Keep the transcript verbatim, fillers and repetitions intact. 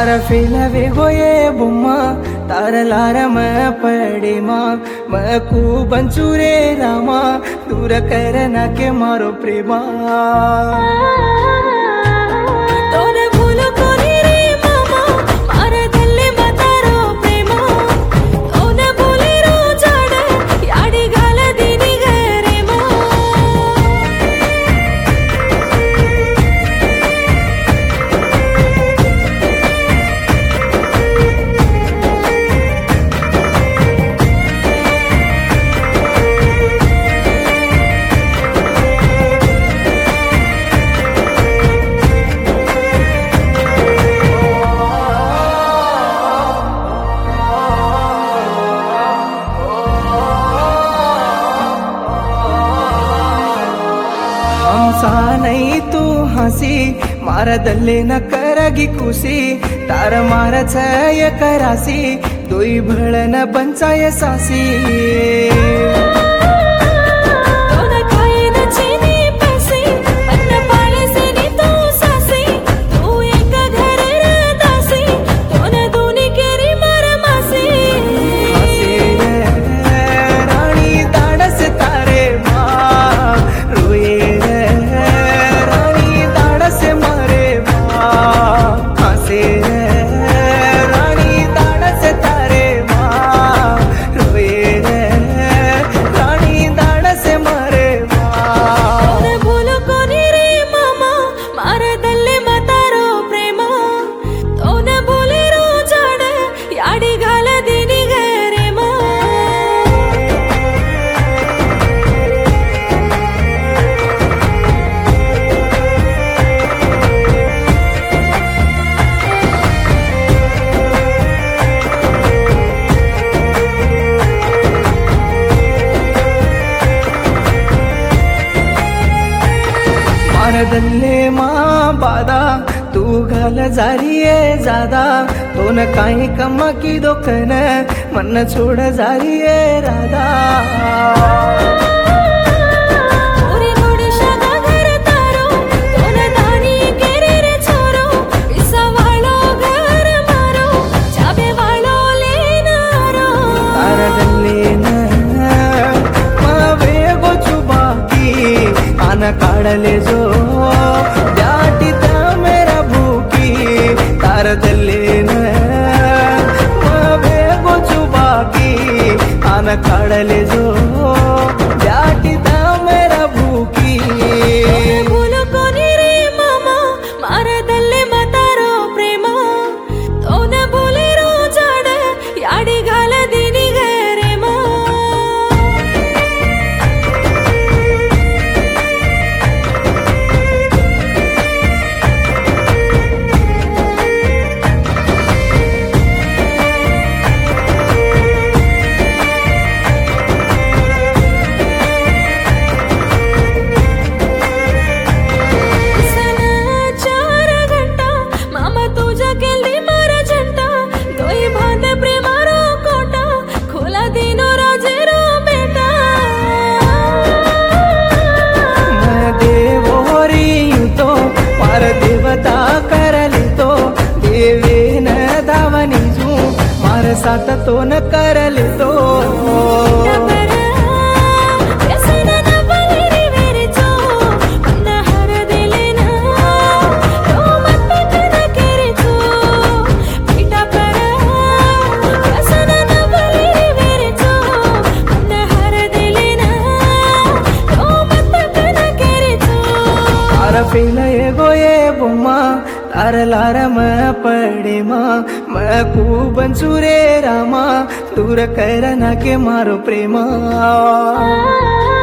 तारा फेला वे गोये बुम्मा तारा लारा मैं पड़े माँ मैं कू बंचूरे रामा दूर करना के मारो प्रेमा नहीं तू हसी मारा दल्ले न करगी खुशी तार मारा छाय करासी दोई भळ न पंचाय सासी दल्ले माँ बादा तू घाल जारिये ज्यादा तो न काही कम्मा की दोकन मन छोड़ जारिये राधा काढले जो दाटिता मेरा भूकी तार दल्ले न बेगो चुबाकी आन काढले जो दाटिता मेरा भूकी बोलो कोनी रे मामा मारा दल्ले मतारो प्रेम तो न बोले रो जाड याडी घाल दिनी गरे मा साथ तो न करल तो फेला गोये बुम्मा तार लारा मैं पड़े माँ मैं कू बंचूरे रामा दूर करना के मारो प्रेमा।